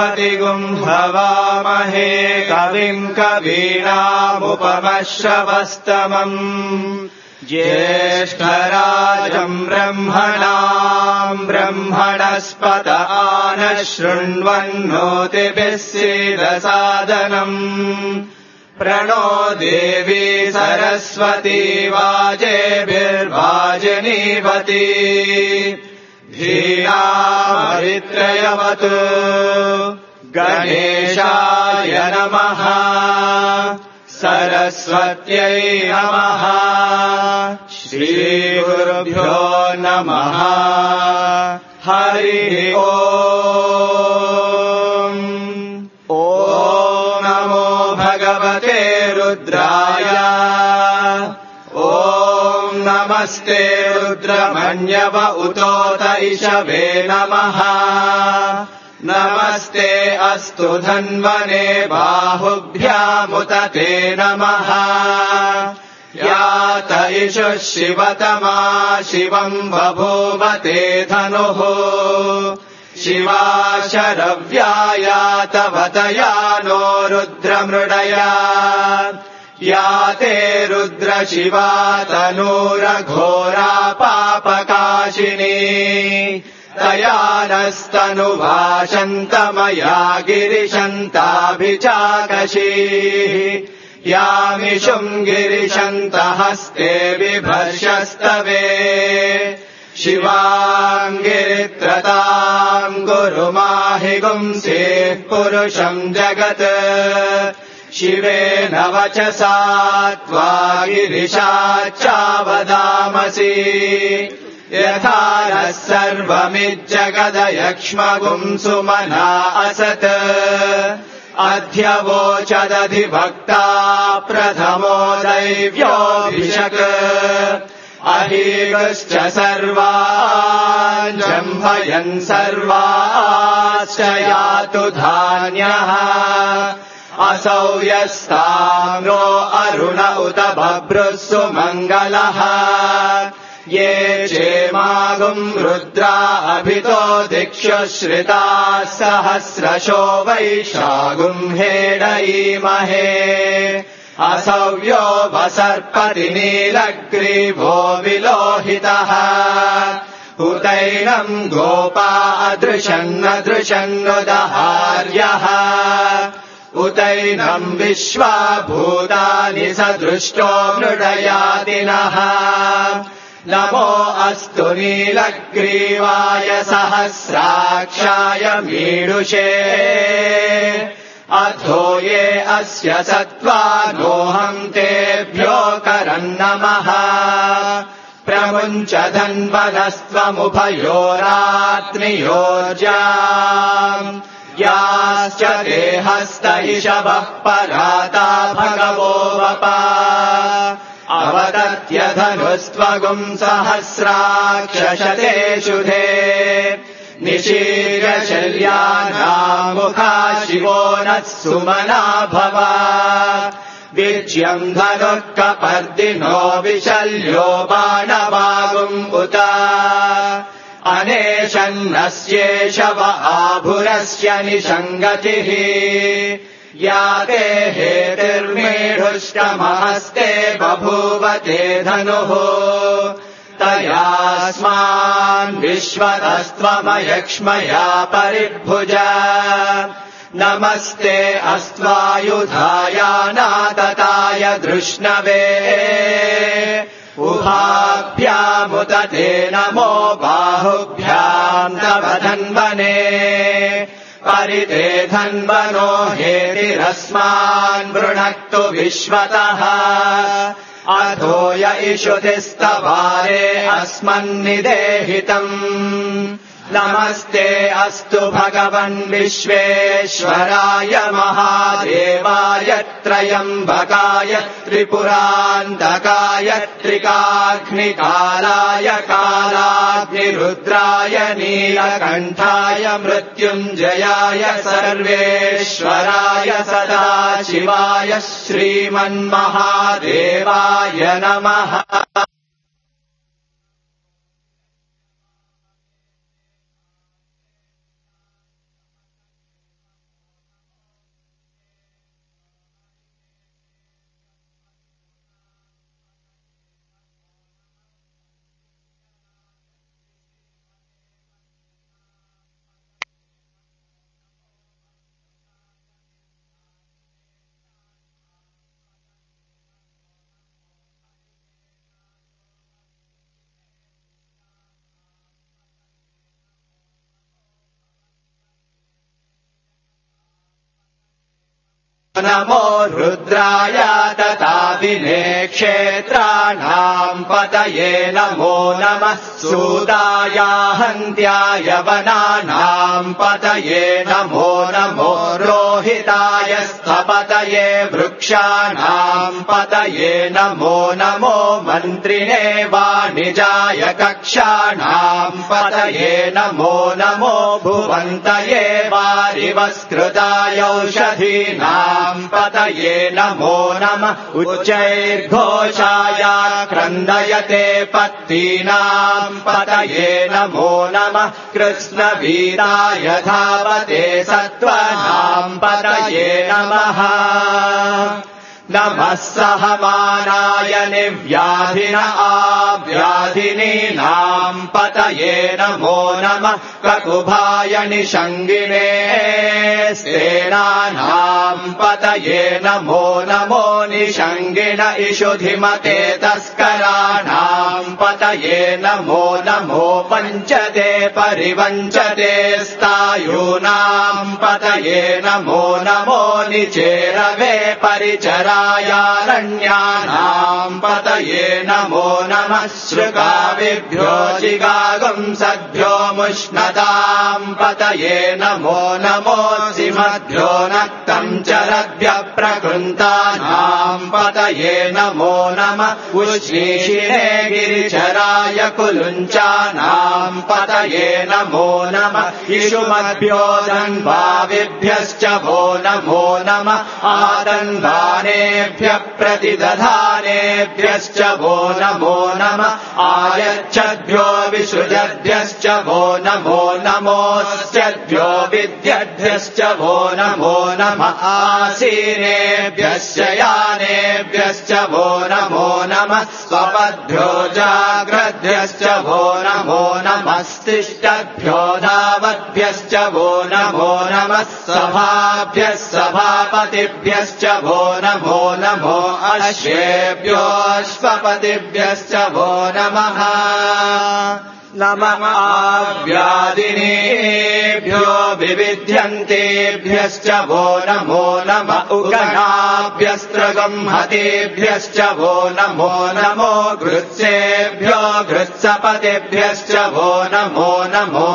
बृहस्पतिगुम् हवामहे कविम् कवीनामुपमश्रवस्तमम् ज्येष्ठराजम् ब्रह्मणाम् ब्रह्मणस्पत आनः शृण्वन्नोतिभिः सीदसादनम् प्रणो देवी सरस्वती वाजेभिर्वाजिनीवती धीरामरित्रयवतु गणेशाय नमः सरस्वत्यै नमः श्रीगुरुभ्यो नमः हरिः ओम् ॐ नमो भगवते रुद्राय ॐ नमस्ते रुद्रमन्यव उतोत इषवे नमः नमस्ते अस्तु धन्वने बाहुभ्यामुत ते नमः यात इषुः शिवतमा शिवम् बभूव ते धनुः शिवा शरव्यायातवतया नो रुद्रमृडया या ते रुद्रशिवा तनूरघोरा पापकाशिनी तया नस्तनुभाषन्तमया गिरिशन्ताभिचाकशीः यामिषुम् गिरिशन्तहस्ते बिभर्षस्तवे शिवाम् गिरित्रताम् गुरु माहि गुंसेः पुरुषम् जगत् शिवेन वचसा त्वा गिरिशाच्चावदामसि यथा नः सर्वमिज्जगदयक्ष्मगुम् सुमना असत् अध्यवोचदधिभक्ता प्रथमो दैव्योऽभिषक् अहीगश्च सर्वान् जम्भयन् सर्वाश्च यातु धान्यः असौ यस्ताम्रो अरुण उत बभ्रुः सुमङ्गलः ये चेमागुम् रुद्रा अभितो दिक्षु श्रिताः सहस्रशो वैशागुम् हेडयीमहे असव्यो वसर्पति नीलग्रीवो विलोहितः उतैनम् गोपा अदृशन्नदृशन्नुदहार्यः उतैनम् विश्वा भूतानि सदृष्टो मृडयादिनः नमो अस्तु नीलग्रीवाय सहस्राक्षाय मीडुषे अथो ये अस्य सत्त्वानोऽहम् तेभ्यो करम् नमः प्रमुञ्च धन्वनस्त्वमुभयोरात्रियोर्जाम् याश्च ते हस्त इषवः पराता भगवो वपा अवदत्यधनुस्त्वगुम् सहस्राक्षशतेषु धे निशीर्यशल्यानामुखा शिवो नः सुमना भव वीज्यम् धनुः कपर्दिनो विशल्यो बाणवागुम् उत अनेशन्नस्येषव आभुरस्य निषङ्गतिः या ते हेतिर्मेढुष्टमहस्ते बभूव ते धनुः तयास्मान् विश्वतस्त्वमयक्ष्मया परिभुज नमस्ते अस्त्वायुधायानातताय धृष्णवे उभाभ्यामुत ते नमो बाहुभ्याम् तव धन्वने परिते धन्वनो हेतिरस्मान् वृणक्तु विश्वतः अथो य इषुतिस्तवारे अस्मन्निदेहितम् नमस्ते अस्तु भगवन् विश्वेश्वराय महादेवाय त्रयम्बकाय त्रिपुरान्तकाय त्रिकाग्निकालाय कालाग्निरुद्राय नीलकण्ठाय मृत्युञ्जयाय सर्वेश्वराय सदाशिवाय श्रीमन्महादेवाय नमः। नमो रुद्राय तथादिने क्षेत्राणाम् पतये नमो नमः सूताय हन्त्याय वनानाम् पतये नमो नमो रोहिताय स्थपतये वृक्षाणाम् पतये नमो नमो मन्त्रिणे वाणिजाय कक्षाणाम् पतये नमो नमो भुवन्तये वारिवस्कृताय औषधीनाम् पतये नमो नमः उच्चैर्घोषाय क्रन्दयते पत्तीनाम् पतये नमो नमः कृष्णवीराय धावते सत्त्वानाम् पतये नमः नमः सहमानाय निव्याधिन आव्याधिनीनाम् पतये नमो नमः ककुभाय निषङ्गिणे सेनानाम् पतये नमो नमो निषङ्गिण इषुधिमते तस्कराणाम् पतये नमो नमो पञ्चते परिवञ्चते स्तायूनाम् पतये नमो नमो निचेरवे परिचरायारण्यानाम् पतये नमो नमः श्रुकाविभ्यो जिगागुंसद्भ्यो मुष्णताम् पतये नमो नमो सिमद्भ्यो नक्तम् चरद्भ्यः प्रकृन्तानाम् पतये नमो नमः उष्णीषिणे गिरिचराय कुलुञ्चानाम् पतये नमो नमः इषुमद्भ्यो धन्वाविभ्यश्च वो नमो नमः आदन्वानेभ्यः प्रतिदधानेभ्यश्च वो नमो नमः आयच्छद्भ्यो विसृजद्भ्यश्च वो नमो नमोऽस्यद्भ्यो विद्यद्भ्यश्च वो नमो नमः आसीनेभ्यश्च यानेभ्यश्च वो नमो नमः स्वपद्भ्यो जाग्रद्भ्यश्च वो नमो नमः तिष्ठद्भ्यो धावद्भ्यश्च वो नमो नमः सभाभ्यः सभापतिभ्यश्च वो नमो नमो अश्वेभ्यो अश्वपतिभ्यश्च वो नमः नमः आव्यादिनेभ्यो विविध्यन्तेभ्यश्च वो नमो नमः उगणाभ्यस्त्रगंहतेभ्यश्च वो नमो नमो घृत्सेभ्यो घृत्सपतिभ्यश्च वो नमो नमो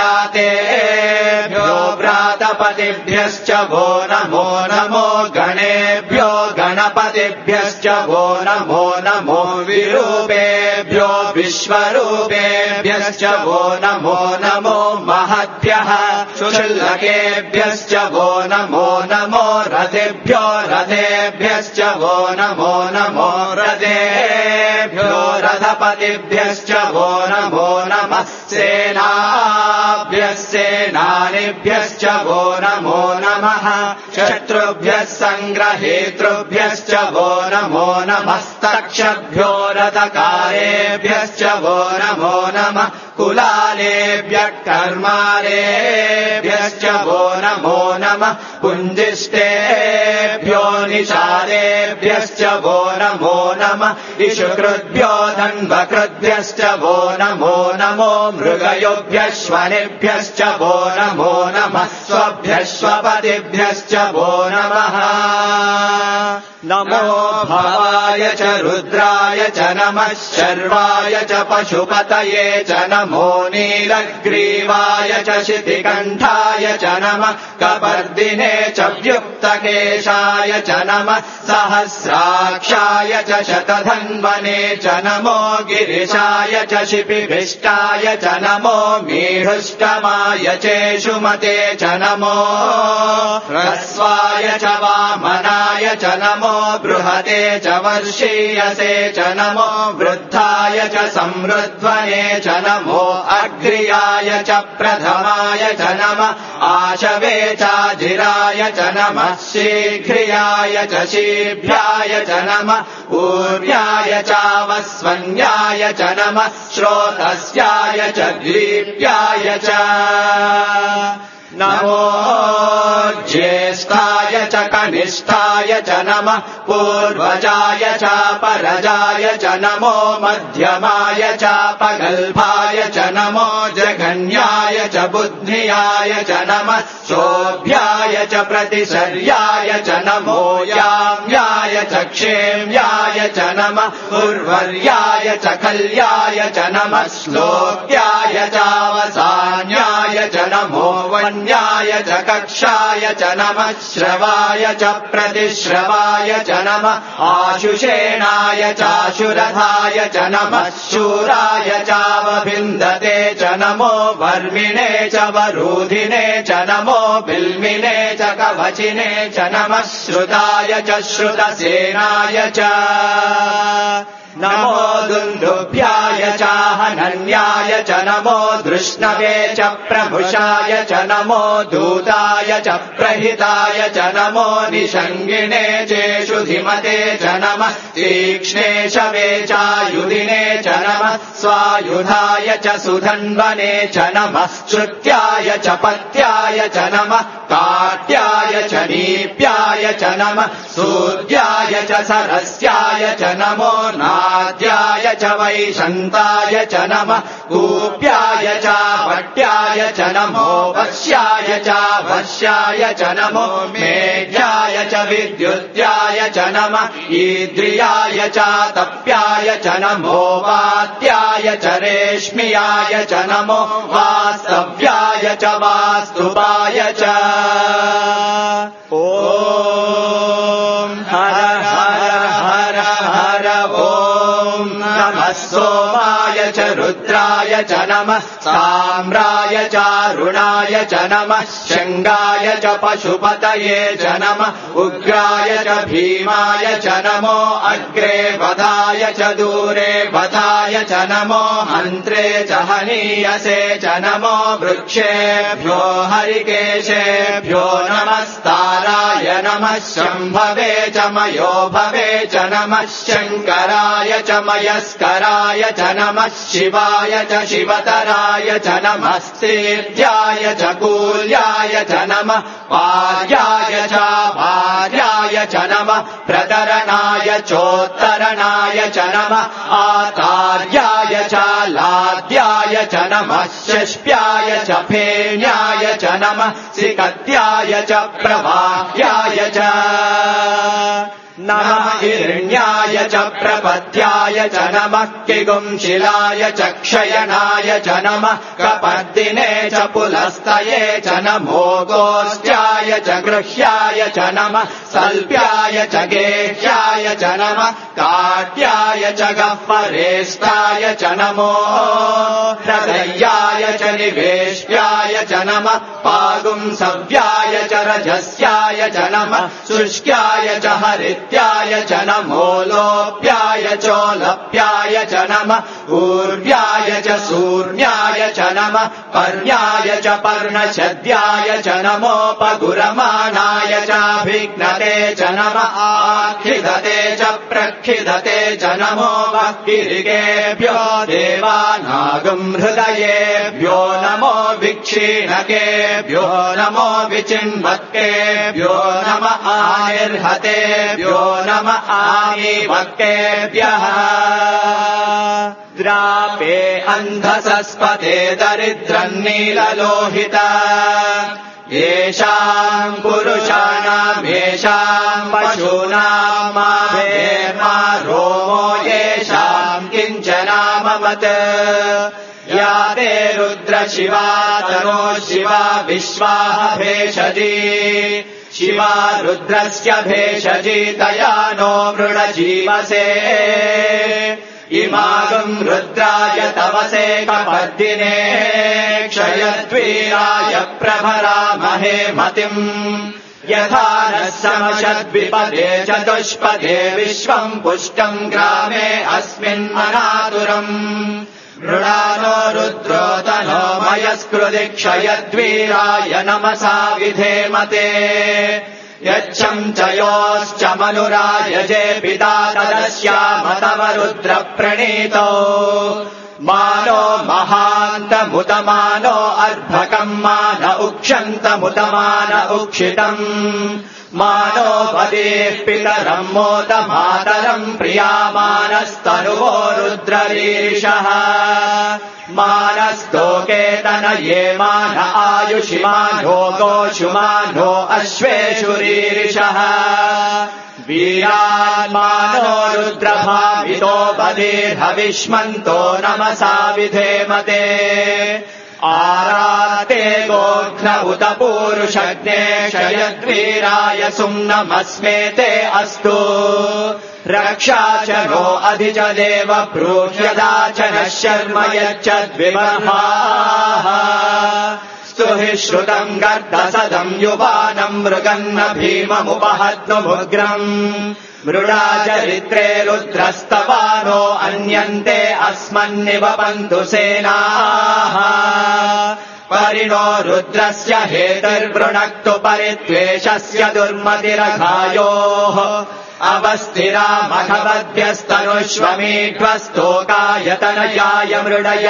व्रातेभ्यो व्रातपतिभ्यश्च वो नमो नमो गणेभ्यो गणपतिभ्यश्च वो नमो नमो विरूपेभ्यो विश्वरूपेभ्यश्च वो नमो नमो महद्भ्यः शुल्लकेभ्यश्च वो नमो नमो रथेभ्यो रथेभ्यश्च वो नमो नमो रथेभ्यो रथपतिभ्यश्च वो नमो नमः सेनाभ्यः सेनानिभ्यश्च वो नमो नमः शत्रुभ्यः सङ्ग्रहेतृभ्यश्च वो नमो नमस्तक्षभ्यो रथकारेभ्यश्च वो नमो नमः कुलालेभ्यः कर्मालेभ्यश्च वो नमो नमः पुञ्जिष्टेभ्यो निषादेभ्यश्च वो नमो नमः इषुकृद्भ्यो धन्वकृद्भ्यश्च वो नमो नमो मृगयोभ्यश्वनेभ्यश्च वो नमो नमः स्वभ्यश्वपतिभ्यश्च वो नमः नमो भवाय च रुद्राय च नमः शर्वाय च पशुपतये च नमो नीलग्रीवाय च शितिकण्ठाय च नमः कपर्दिने च व्युक्तकेशाय च नमः सहस्राक्षाय च शतधन्वने च नमो गिरिशाय च शिपिभिष्टाय च नमो मीढुष्टमाय चेषुमते च नमो ह्रस्वाय च वामनाय च नमो बृहते च वर्षीयसे च नमो वृद्धाय च समृद्ध्वने च नमो अग्र्याय च प्रथमाय च नमः आशवे चाजिराय च नमः शीघ्रियाय च शीभ्याय च नमः ऊर्याय चावस्वन्याय च नमः श्रोतस्याय च दीप्याय च नमो ज्येष्ठाय च च कनिष्ठाय च नमः पूर्वजाय चापरजाय च नमो मध्यमाय चापगल्भाय च नमो जघन्याय च बुद्धियाय च नमः शोभ्याय च प्रतिशर्याय च नमो याम्याय च क्षेम्याय च नमः उर्वर्याय च कल्याय च नमः श्लोक्याय चावसान्याय च नमो वन्याय च कक्षाय च नमः श्रवाय च प्रतिश्रवाय च नमः आशुषेणाय चाशुरथाय च नमः शूराय चावभिन्दते च नमो वर्मिणे च वरूधिने च नमो बिल्मिने च कवचिने च नमः श्रुताय च श्रुतसेनाय च नमो दुन्दुभ्याय चाहनन्याय च नमो दृष्णवे च प्रभुषाय च नमो दूताय च प्रहिताय च नमो निषङ्गिणे चेषु धिमते च नमः तीक्ष्णे शवे चायुधिने च नमः स्वायुधाय च सुधन्वने च नमः श्रुत्याय च पत्याय च नमः काट्याय च नीप्याय च नमः सूर्याय च सरस्याय च नमो नाद्याय च वैशन्ताय च नमः कूप्याय च भट्याय च नमो वश्याय च वश्याय च नमो मेघ्याय च विद्युत्याय च नमः ईद्रियाय च तप्याय च नमो वात्याय च रेश्मियाय च नमो वास्तव्याय च वास्तुपाय च ॐ हर हर हर हर ॐ नमः सोमाय च रुद्राय च नमः साम्राय चारुणाय च नमः शङ्गाय च पशुपतये च नमः उग्राय च भीमाय च नमो अग्रे वधाय च दूरे वधाय च नमो हन्त्रे च हनीयसे च नमो वृक्षेभ्यो हरिकेशेभ्यो नमस्ताराय नमः शम्भवे च मयोभवे च नमः शङ्कराय च मयस्कराय च नमः शिवाय च शिवतराय च नमः सेव्याय च कूल्याय च नमः पार्याय च भार्याय च नमः प्रतरणाय चोत्तरणाय च नमः आचार्याय च लाद्याय च नमः षष्प्याय च फेन्याय च नमः सिकत्याय च प्रभाव्याय च नमः हिरण्याय च प्रपद्याय च नमः किगुंशिलाय च क्षयनाय च नमः कपर्दिने च पुलस्तये च नमो गोष्ठ्याय च गृह्याय च नमः सल्प्याय च गेह्याय च नमः काट्याय च गह्वरेष्ठाय च नमो हृदयाय च निवेश्याय च नमः पागुंसव्याय च रजस्याय च नमः शुष्क्याय च हरित्याय च नमो लोप्याय चोलप्याय च नमः ऊर्व्याय च सूर्ण्याय च नमः पर्ण्याय च पर्णशद्याय च नमो पगुरमाणाय चाभिघ्नते च नमः आखिदते च प्रखिदते च नमो भक्तिरिकेभ्यो देवानागं हृदयेभ्यो नमो विक्षीणकेभ्यो नमो विचिन्वत्केभ्यो नमः आनिर्हतेभ्यो नमः आनीवक्केभ्यः द्रापे अन्धसस्पते दरिद्रन्नीललोहिता येषाम् पुरुषाणाम् येषाम् पशूनाम् माभेर्मा रोमो येषाम् किञ्चनामवत् या ते रुद्र शिवा तनो शिवा विश्वाः भेषजी शिवा रुद्रस्य भेषजी तया नो मृडजीवसे इमागम् रुद्राय तवसे कपर्दिने क्षयद्वीराय प्रभरामहे मतिम् यथा नः समशद्विपदे चतुष्पदे विश्वम् पुष्टम् ग्रामे अस्मिन्मनातुरम् मृडानो रुद्रोतनो मयस्कृति क्षयद्वीराय नमसा विधेमते यच्छम् च योश्च मनुरायजे पिता तदस्याम तव रुद्र प्रणीतौ मानो महान्तमुतमानो अर्भकम् मान उक्षन्तमुतमान उक्षितम् मानो वदेः पितरम् मोद मातरम् प्रियामानस्तनुवो रुद्ररीरिषः मानस्तोकेतनये मान आयुषि मानो गोषु मानो अश्वेषुरीरिषः वीरान्मानो रुद्रभावितो वदेर्हविष्मन्तो नमसा विधेमते आराते गोघ्न उत पूरुषग्ने शयद्वीराय सुम्नमस्मेते अस्तु रक्षा च नो अधिज देव ब्रूह्यदा च नः शर्म यच्चद्विमर्हाः स्तुहि श्रुतम् गर्दसदम् युवानम् मृगन्न भीममुपहद्नुमुग्रम् मृडाचरित्रे रुद्रस्तवानो अन्यन्ते अस्मन्निवपन्तु सेनाः परिणो रुद्रस्य हेतुर्वृणक्तु परित्वेषस्य दुर्मतिरघायोः अवस्थिरामघवद्भ्यस्तनुष्वमीढ्वस्तोकायतनयाय मृडय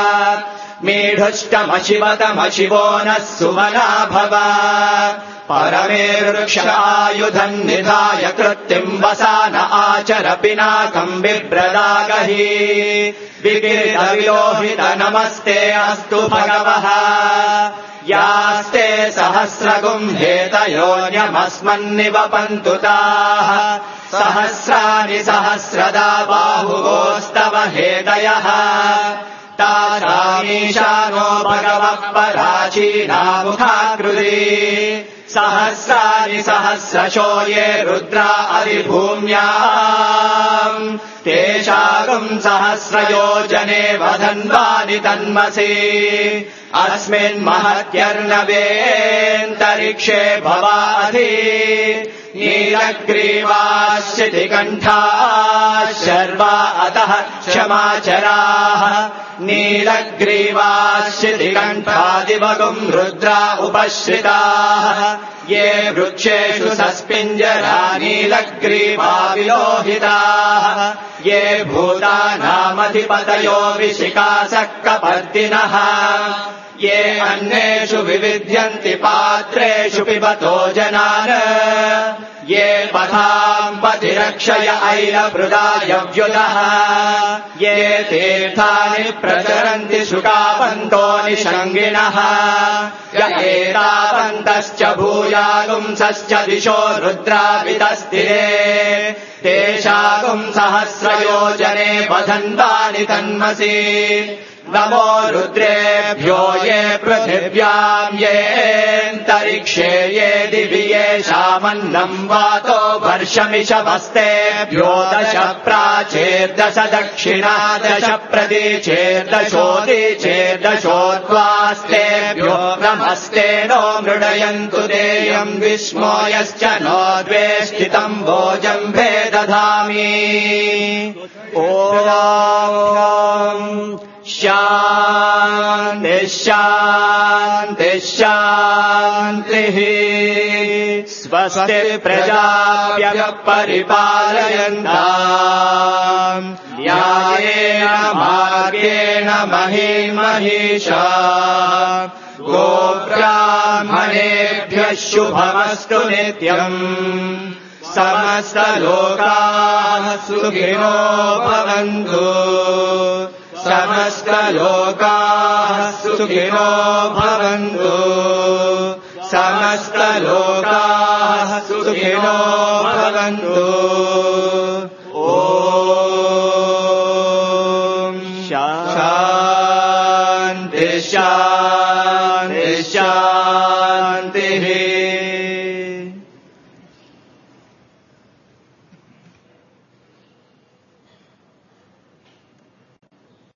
मीढुष्टमशिवतमशिवो नः सुमना भव परमे वृक्षायुधम् निधाय कृत्तिम् वसान आचर पिनाकम् बिभ्रदागहि विकीर्तविलोहित नमस्ते अस्तु भगवः यास्ते सहस्रगुम्भेतयोऽन्यमस्मन्निवपन्तु ताः सहस्राणि सहस्रदा बाहुवोस्तव हेतयः तासामीशानो भगवः पराचीनामुखाकृति सहस्राणि सहस्रशो ये रुद्रा अधिभूम्याम् तेषागुम् सहस्रयोजने वधन्वानि तन्मसि अस्मिन्महत्यर्णवेऽन्तरिक्षे भवाधि नीलग्रीवाश्चितिकण्ठाः शर्वा अतः क्षमाचराः नीलग्रीवाश्चितिकण्ठादिवगुम् रुद्रा उपश्रिताः ये वृक्षेषु सस्पिञ्जरा नीलग्रीवा विलोहिताः ये भूतानामधिपतयो विशिखासः कपर्दिनः ये अन्येषु विविध्यन्ति पात्रेषु पिबतो जनान् ये पथाम् पतिरक्षय ऐलभृदायव्युतः ये तीर्थानि प्रचरन्ति शुकापन्तो निषङ्गिणः य एतावन्तश्च भूयागुंसश्च दिशो रुद्रापितस्तिरे तेषागुम् सहस्रयोजने वधन्वानि तन्मसि नमो रुद्रेभ्यो ये पृथिव्याम् येऽन्तरिक्षे ये दिवि येषामन्नम् वातो वर्षमिषवस्तेभ्यो दश प्राचेर्दश दक्षिणा दश प्रतीचेर्दशोदीचेर्दशोद्वास्तेभ्यो नमस्ते नो मृडयन्तु देयम् विस्मो यश्च नो द्वेष्टितम् भोजम्भे दधामि ॐ शान्तिः शान्तिः शान्तिः स्वस्ति प्रजाभ्यः परिपालयन्ताम् न्यायेन मार्गेण महीमहीषा गोब्राह्मणेभ्यः शुभमस्तु नित्यम् समस्तलोकाः सुखिनो भवन्तु समस्तलोकाः सुखिनो भवन्तु समस्तलोकाः सुखिनो भवन्तु ॐ शान्तिः शान्तिः शान्तिः